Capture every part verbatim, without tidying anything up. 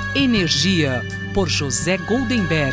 Energia, por José Goldenberg.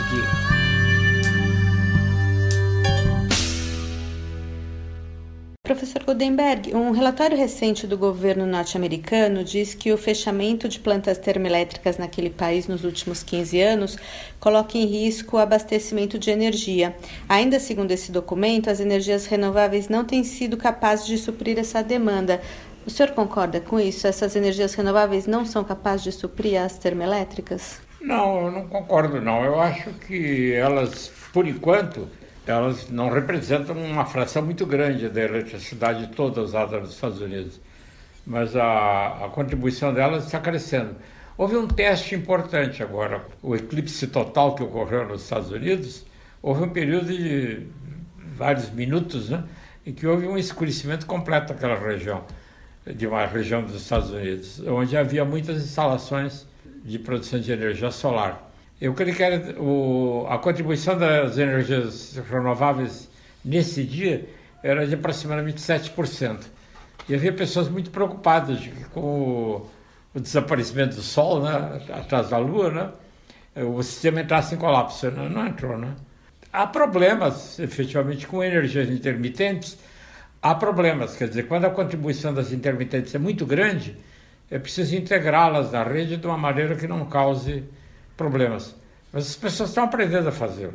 Professor Goldenberg, um relatório recente do governo norte-americano diz que o fechamento de plantas termoelétricas naquele país nos últimos quinze anos coloca em risco o abastecimento de energia. Ainda segundo esse documento, as energias renováveis não têm sido capazes de suprir essa demanda. O senhor concorda com isso? Essas energias renováveis não são capazes de suprir as termoelétricas? Não, eu não concordo não. Eu acho que elas, por enquanto, elas não representam uma fração muito grande da eletricidade toda usada nos Estados Unidos. Mas a, a contribuição delas está crescendo. Houve um teste importante agora, o eclipse total que ocorreu nos Estados Unidos. Houve um período de vários minutos, né, em que houve um escurecimento completo daquela região, de uma região dos Estados Unidos, onde havia muitas instalações de produção de energia solar. Eu creio que era o, a contribuição das energias renováveis nesse dia era de aproximadamente sete por cento. E havia pessoas muito preocupadas de que, com o, o desaparecimento do Sol, né, atrás da Lua, né, o sistema entrasse em colapso. Não, não entrou, né? Há problemas, efetivamente, com energias intermitentes. Há problemas, quer dizer, quando a contribuição das intermitentes é muito grande, é preciso integrá-las na rede de uma maneira que não cause problemas. Mas as pessoas estão aprendendo a fazê-lo.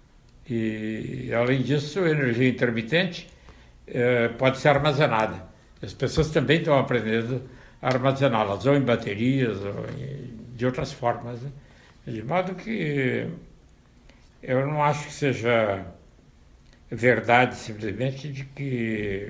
E, além disso, a energia intermitente eh, pode ser armazenada. As pessoas também estão aprendendo a armazená-las, ou em baterias, ou em, de outras formas. Né? De modo que eu não acho que seja verdade, simplesmente, de que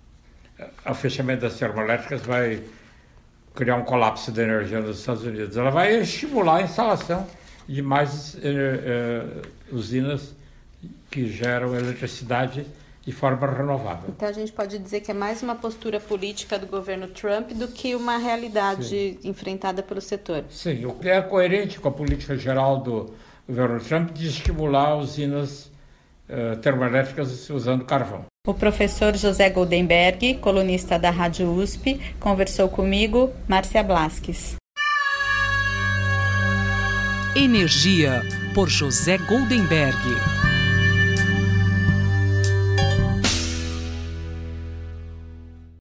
o fechamento das termoelétricas vai criar um colapso da energia nos Estados Unidos. Ela vai estimular a instalação de mais eh, eh, usinas que geram eletricidade de forma renovável. Então a gente pode dizer que é mais uma postura política do governo Trump do que uma realidade Sim. enfrentada pelo setor. Sim, o que é coerente com a política geral do governo Trump de estimular usinas termoelétricas usando carvão. O professor José Goldenberg, colunista da Rádio U S P, conversou comigo, Márcia Blasques. Energia, por José Goldenberg.